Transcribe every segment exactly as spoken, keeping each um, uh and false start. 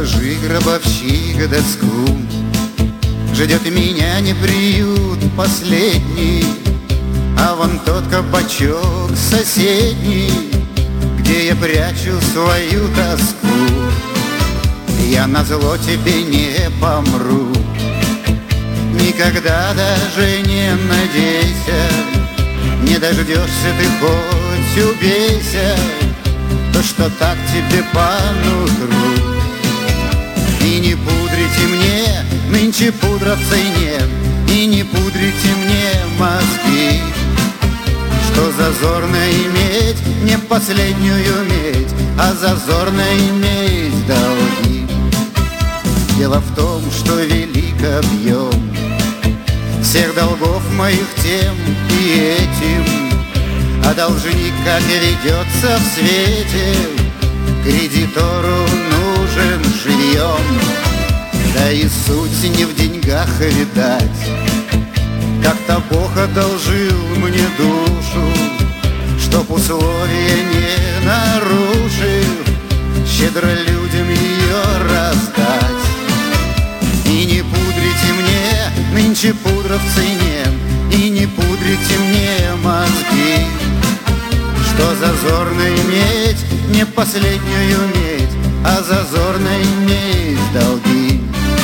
Положи, гробовщик, доску, ждет меня не приют последний, а вон тот кабачок соседний, где я прячу свою тоску. Я назло тебе не помру, никогда даже не надейся. Не дождешься ты, хоть убейся, то, что так тебе по нутру. И не пудрите мне, нынче пудра в цене, и не пудрите мне мозги. Что зазорно иметь не последнюю медь, а зазорно иметь долги. Дело в том, что велик объем всех долгов моих тем и этим, а должник, как ведется в свете, кредитору нужен живьем. Да и суть не в деньгах, видать, как-то Бог одолжил мне душу, чтоб условия не нарушив, щедро людям ее раздать. И не пудрите мне, нынче пудра в цене, и не пудрите мне мозги. Что зазорно иметь не последнюю медь, а зазорно иметь долги.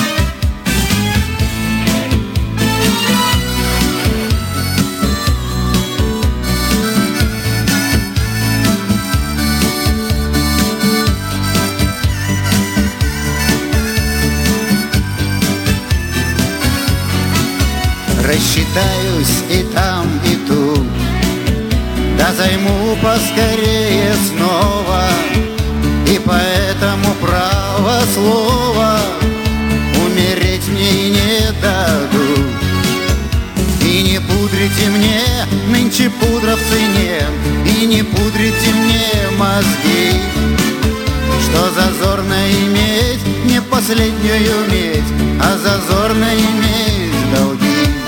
Рассчитаюсь и там, и тут, да займу поскорее снова, и поэтому право слова умереть мне и не дадут. И не пудрите мне, нынче пудра в цене, и не пудрите мне мозги. Что зазорно иметь не последнюю медь, а зазорно иметь долги.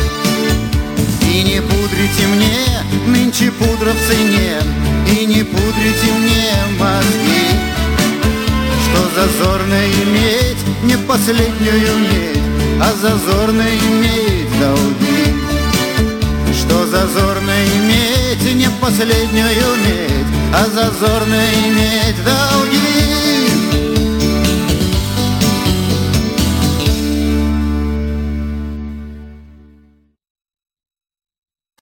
И не пудрите мне, нынче пудра в цене, и не пудрите мне мозги. Что зазорно иметь не последнюю медь, а зазорно иметь долги. Что зазорно иметь не последнюю медь, а зазорно иметь долги.